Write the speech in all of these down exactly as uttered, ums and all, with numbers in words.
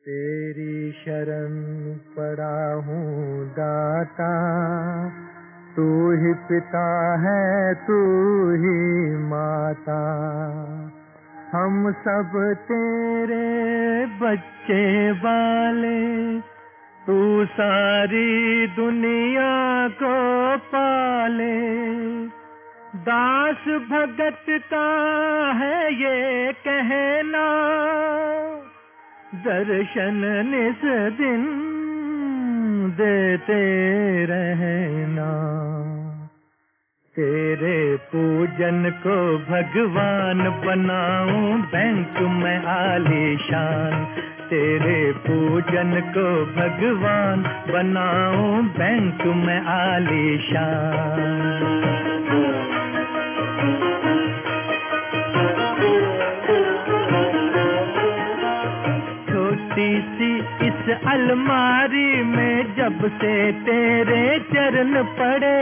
तेरी शरण पड़ा हूँ दाता, तू ही पिता है तू ही माता, हम सब तेरे बच्चे वाले, तू सारी दुनिया को पाले। दास भगत का है ये कहना, दर्शन निस दिन देते रहना। तेरे पूजन को भगवान बनाऊं बैंक में आलीशान, तेरे पूजन को भगवान बनाऊं बैंक में आलीशान। छोटी सी इस अलमारी में जब से तेरे चरण पड़े,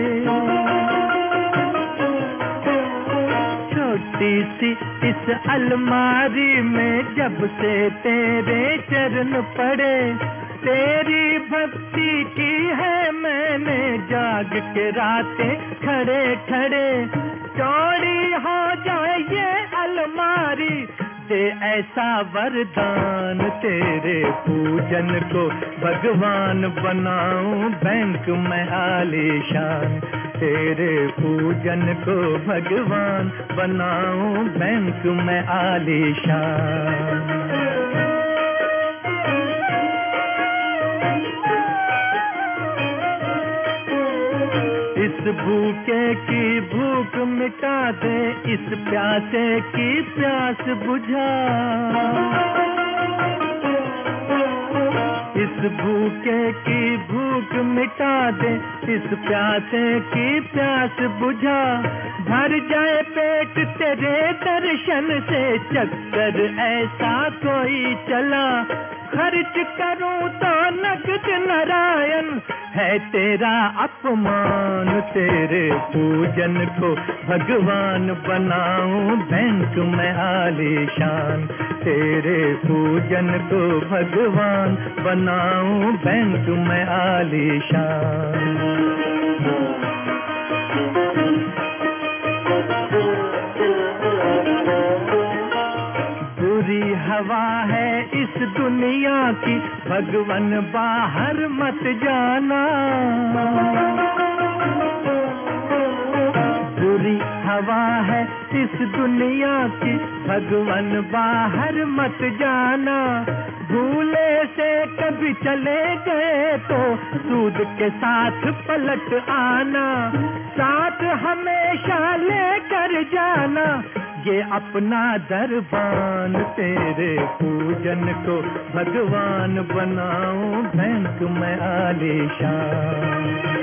छोटी सी इस अलमारी में जब से तेरे चरण पड़े, तेरी भक्ति की है मैंने जाग के रातें खड़े खड़े। चौड़ी हो जाए ये अलमारी, दे ऐसा वरदान, तेरे पूजन को भगवान बनाऊं बैंक में आलीशान, तेरे पूजन को भगवान बनाऊं बैंक में आलीशान। इस भूखे की भूख मिटा दे, इस प्यासे की प्यास बुझा, इस भूखे की भूख मिटा दे, इस प्यासे की प्यास बुझा। भर जाए पेट तेरे दर्शन से, चक्कर ऐसा कोई चला, खर्च करूं तो नगद नारायण है तेरा अपमान, तेरे पूजन को भगवान बनाऊं बैंक में आलीशान, तेरे पूजन को भगवान बनाऊं बैंक में आलीशान। बुरी हवा है इस दुनिया की, भगवन बाहर मत जाना, बुरी हवा है इस दुनिया की, भगवन बाहर मत जाना। भूले से कभी चले गए तो सूद के साथ पलट आना, साथ हमेशा लेकर जाना ये अपना दरबान, तेरे पूजन को भगवान बनाऊं बैंक में आलीशान।